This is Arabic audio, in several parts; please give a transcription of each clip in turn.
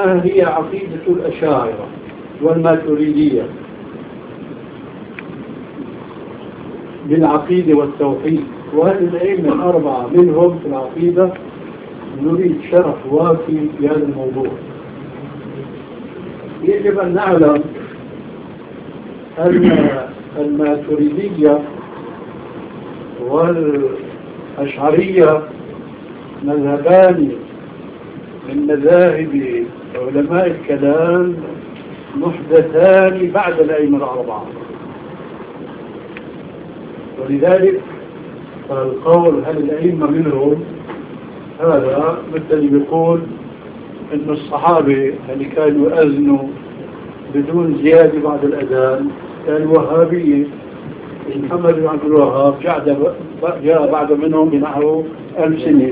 ما هي عقيدة الأشاعرة والماتريدية بالعقيدة والتوحيد؟ وهذه الأئمة الأربعة منهم في العقيدة نريد شرح وافي في هذا الموضوع. يجب أن نعلم أن الماتريدية والأشعرية مذهبان من مذاهب علماء الكلام محدثان بعد الأئمة الأربعة، ولذلك فالقول هل الأئمة منهم هذا مثل يقول أن الصحابة اللي كانوا يؤذنوا بدون زيادة بعد الأذان كانوا وهابية. محمد بن عبد الوهاب جاء بعد منهم بنحو 1000 سنة.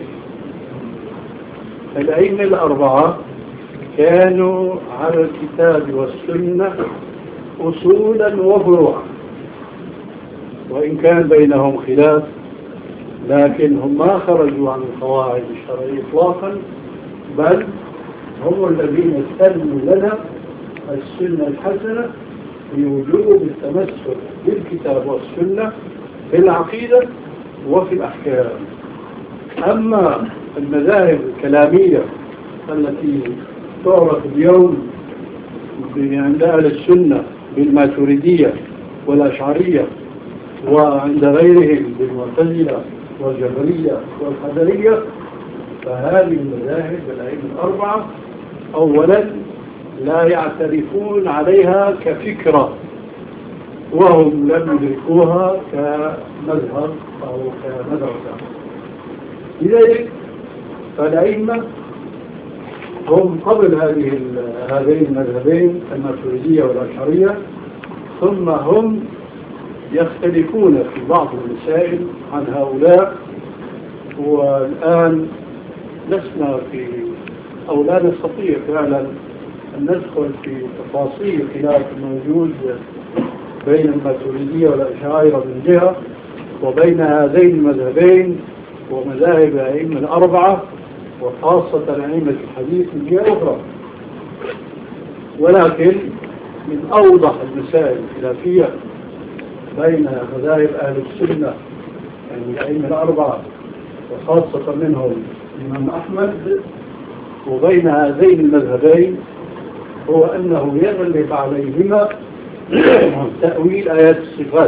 الأئمة الأربعة كانوا على الكتاب والسنة أصولا وفروعا، وإن كان بينهم خلاف لكن هم ما خرجوا عن القواعد الشرعية إطلاقا، بل هم الذين استلموا لنا السنة الحسنة في وجوب التمسك بالكتاب والسنة في العقيدة وفي الأحكام. أما المذاهب الكلامية التي تعرف اليوم عند أهل السنة بالماتريدية والأشعرية وعند غيرهم بالمعتزلة والجبرية والقدرية، فهذه المذاهب الأئمة الأربعة أولا لا يعترفون عليها كفكرة، وهم لم يدركوها كمذهب أو كمدرسة. لذلك فالأئمة هم قبل هذين المذهبين الماتريدية والأشعرية، ثم هم يختلفون في بعض المسائل عن هؤلاء. والآن لسنا أو لا نستطيع فعلا أن ندخل في تفاصيل خلاف الموجود بين الماتريدية والأشاعرة من جهة وبين هذين المذهبين ومذاهب الأئمة الأربعة وخاصة أئمة الحديث من جهة أخرى. ولكن من أوضح المسائل الخلافية بين مذاهب أهل السنة يعني الأئمة الأربعة وخاصة منهم الإمام أحمد وبين هذين المذهبين هو أنه يغلب عليهما تأويل آيات الصفات،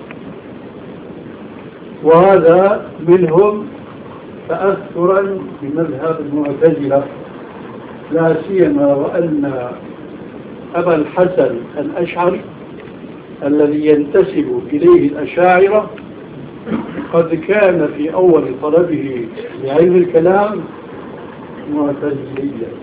وهذا منهم تأثرا بمذهب المعتزلة، لا سيما وأن أبا الحسن الأشعري الذي ينتسب إليه الأشاعرة قد كان في أول طلبه لعلم الكلام معتزليا،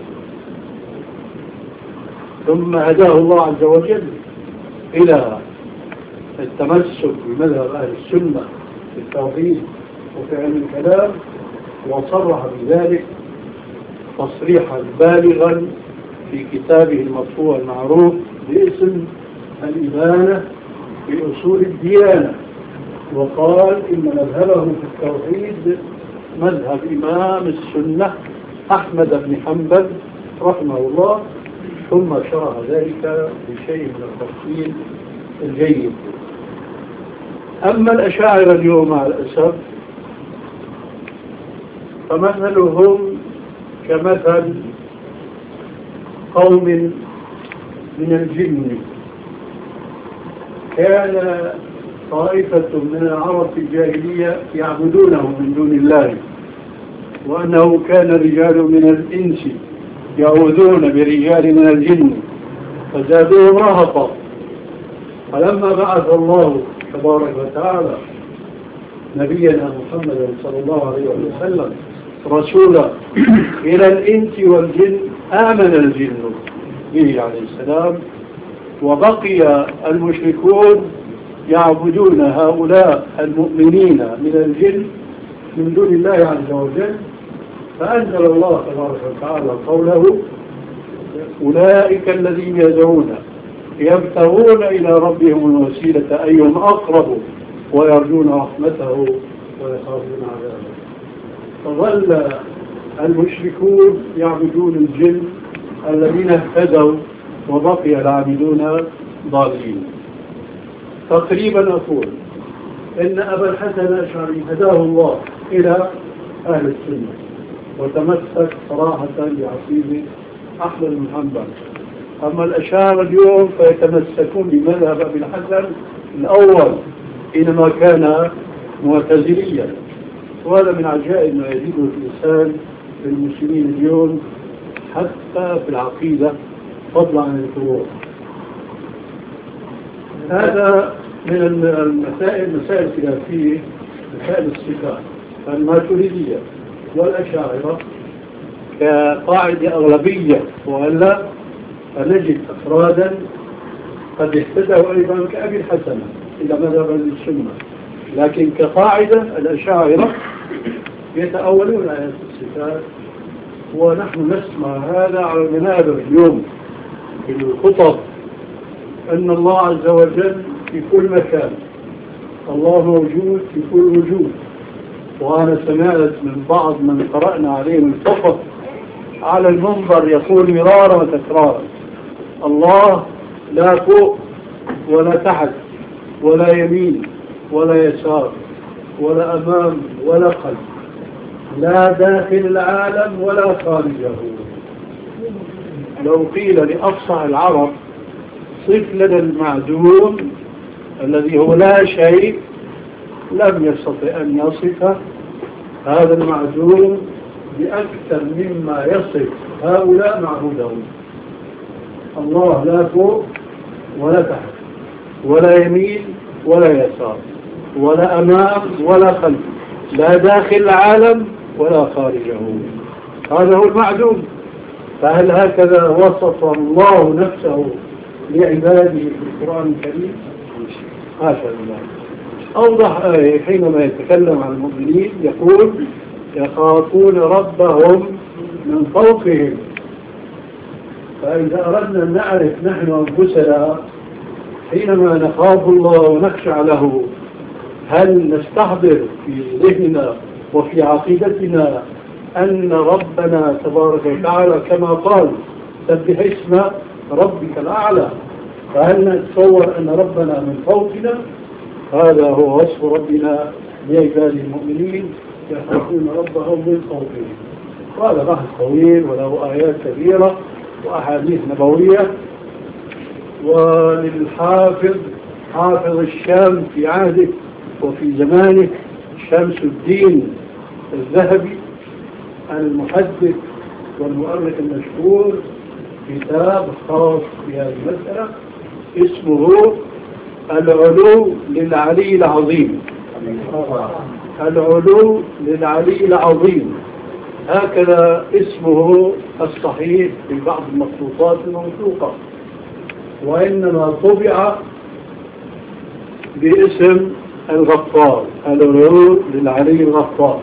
ثم هداه الله عز وجل إلى التمسك بمذهب أهل السنة في التوحيد وفي علم الكلام، وصرح بذلك تصريحا بالغا في كتابه المرفوع المعروف باسم الإبانة بأصول الديانة، وقال إن مذهبه في التوحيد مذهب إمام السنة أحمد بن حنبل رحمه الله، ثم شرح ذلك بشيء من التفصيل الجيد. أما الأشاعرة اليوم مع الأسف فمثلهم كمثل قوم من الجن. كان طائفة من العرب في الجاهلية يعبدونه من دون الله، وأنه كان رجال من الإنس يعوذون برجال من الجن فزادوهم رهقا. فلما بعث الله تبارك وتعالى نبينا محمد صلى الله عليه وسلم رسولا إلى الإنس والجن آمن الجن به عليه السلام، وبقي المشركون يعبدون هؤلاء المؤمنين من الجن من دون الله عز وجل. فأنزل الله تبارك وتعالى قوله أولئك الذين يدعون يبتغون إلى ربهم الوسيلة أيهم أقرب ويرجون رحمته ويخافون عذابه. فظل المشركون يعبدون الجن الذين اهتدوا وبقي العاملون ضالين. تقريبا أقول إن أبا الحسن الأشعري هداه الله إلى أهل السنة وتمسك صراحة بعقيدة أحمد بن حنبل. أما الأشاعرة اليوم فيتمسكون بمذهب أبي الحسن الأول حينما كان معتزليا، وهذا من عجائب ما يزيده الإنسان في المسلمين اليوم حتى في العقيدة فضلا عن الفروع. هذا من المسائل الخلافية، مسائل الصفات. الماتريدية والأشاعرة كقاعدة أغلبية، وإلا فنجد أفرادا قد اهتدوا أيضا كأبي الحسن إلى مذهب السنة، لكن كقاعدة الأشاعرة يتأولون آيات الصفات. ونحن نسمع هذا على المنابر اليوم في الخطب، أن الله عز وجل في كل مكان، الله موجود في كل وجود. وأنا سمعت من بعض من قرأنا عليهم الفقه على المنبر يقول مرارا وتكرارا: الله لا فوق ولا تحت ولا يمين ولا يسار ولا أمام ولا خلف، لا داخل العالم ولا خارجه. لو قيل لأفصح العرب صف لنا المعدوم الذي هو لا شيء، لم يستطع أن يصف هذا المعدوم بأكثر مما يصف هؤلاء معبودهم. الله لا فوق ولا تحت ولا يمين ولا يسار ولا أمام ولا خلف، لا داخل العالم ولا خارجه. هذا هو المعدوم. فهل هكذا وصف الله نفسه لعباده في القرآن الكريم؟ حاشا لله. أوضح آية حينما يتكلم عن المؤمنين يقول: يخافون ربهم من فوقهم. فإذا أردنا أن نعرف نحن أنفسنا حينما نخاف الله ونخشع له، هل نستحضر في ذهننا وفي عقيدتنا أن ربنا تبارك وتعالى كما قال: سبح اسم ربك الأعلى؟ فهل نتصور أن ربنا من فوقنا؟ هذا هو وصف ربنا لعباده المؤمنين: يخافون ربهم من فوقهم. وهذا بحث طويل وله آيات كثيرة وأحاديث نبوية. وللحافظ حافظ الشام في عهده وفي زمانه شمس الدين الذهبي المحدث والمؤرخ المشهور كتاب خاص بهذه المسألة اسمه العلو للعلي العظيم. العلو للعلي العظيم، هكذا اسمه الصحيح في بعض المخطوطات الموثوقة، وإنما طبع باسم الغفار، العلو للعلي الغفار.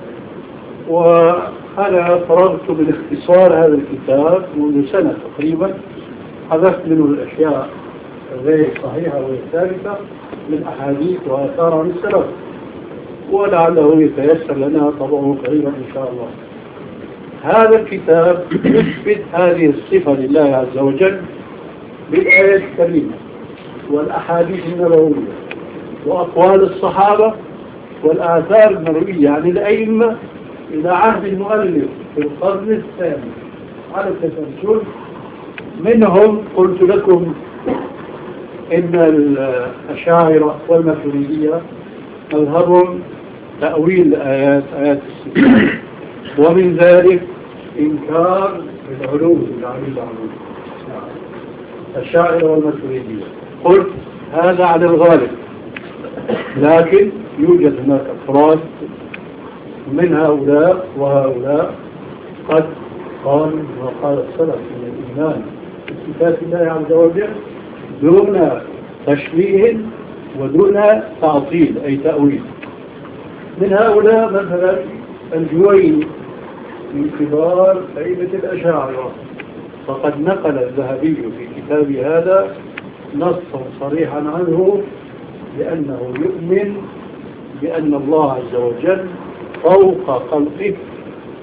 وأنا فرغت من اختصار هذا الكتاب منذ سنة تقريبا، حذفت منه الأشياء غير صحيحة وغير ثابتة من أحاديث وآثار عن السلف، ولعله يتيسر لنا طبعه قريبا إن شاء الله. هذا الكتاب يثبت هذه الصفة لله عز وجل بالآيات الكريمة والأحاديث النبوية وأقوال الصحابة والآثار المروية عن الأئمة إلى عهد المؤلف في القرن الثاني على التسلسل. منهم قلت لكم إن الأشاعرة والماتريدية مذهبهم تأويل آيات الصفات، ومن ذلك إنكار العلو للعلي العظيم. الأشاعرة والماتريدية قلت هذا على الغالب، لكن يوجد هناك أفراد من هؤلاء وهؤلاء قد قالوا وقال السلف من الإيمان بصفات الله عز وجل دون تشبيه ودون تعطيل أي تأويل. من هؤلاء مثلا الجويني من كبار أئمة الأشاعرة، فقد نقل الذهبي في كتابه هذا نصا صريحا عنه بأنه يؤمن بأن الله عز وجل فوق خلقه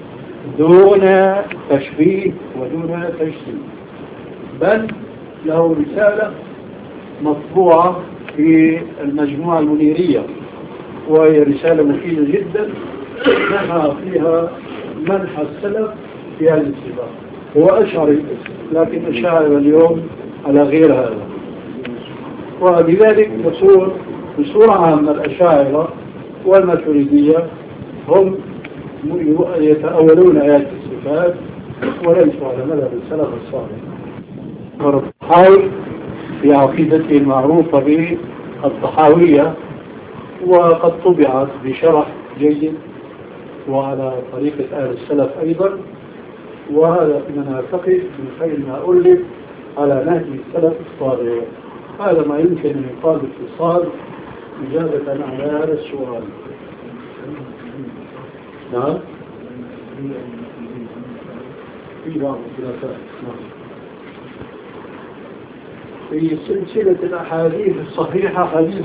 دون تشبيه ودون تجسيم، بل له رسالة مطبوعة في المجموعة المنيرية، وهي رسالة مفيدة جدا نحى فيها منح السلف في هذه الصفات. هو أشعري لكن الشاعر اليوم على غير هذا. وبذلك نقول بصورة عامة الأشاعرة والماتريدية هم يتأولون آيات الصفات وليسوا على مذهب السلف الصالح. الطحاوي في عقيدته المعروفة بالطحاوية، وقد طبعت بشرح جيد وعلى طريقة أهل السلف أيضا، وهذا من أعتقد من خير ما ألف على نهج السلف الصالح. هذا ما يمكن أن يقال باختصار إجابة على هذا السؤال. نعم، في بعض الخلافات في سلسلة الأحاديث الصحيحة حديث